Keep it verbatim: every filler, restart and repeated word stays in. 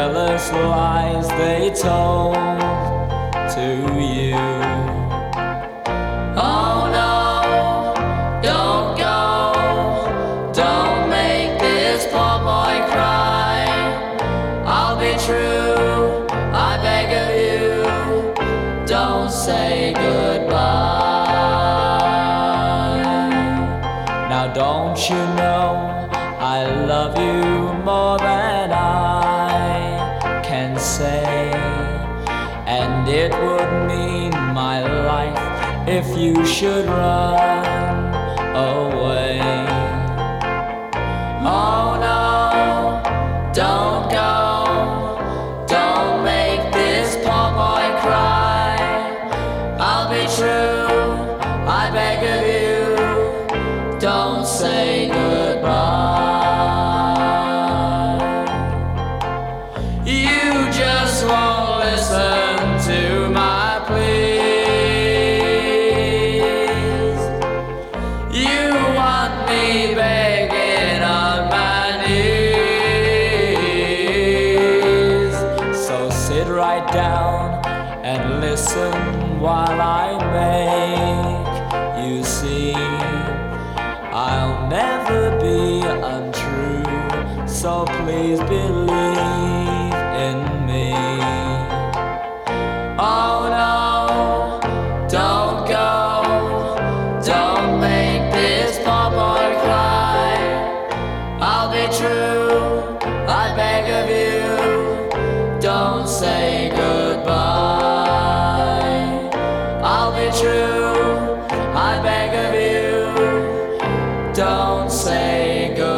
jealous lies they told to you. Oh no, don't go, don't make this poor boy cry. I'll be true, I beg of you, don't say goodbye. Now don't you know I love you more than I can say, and it would mean my life if you should run away. Oh no, don't go, don't make this poor boy cry. I'll be true, I beg of you, don't say goodbye. You just won't listen to my pleas. You want me begging on my knees. So sit right down and listen while I make you see I'll never be untrue, so please believe in me. Oh no, don't go, don't make this poor boy cry. I'll be true, I beg of you, don't say goodbye. I'll be true, I beg of you, don't say goodbye.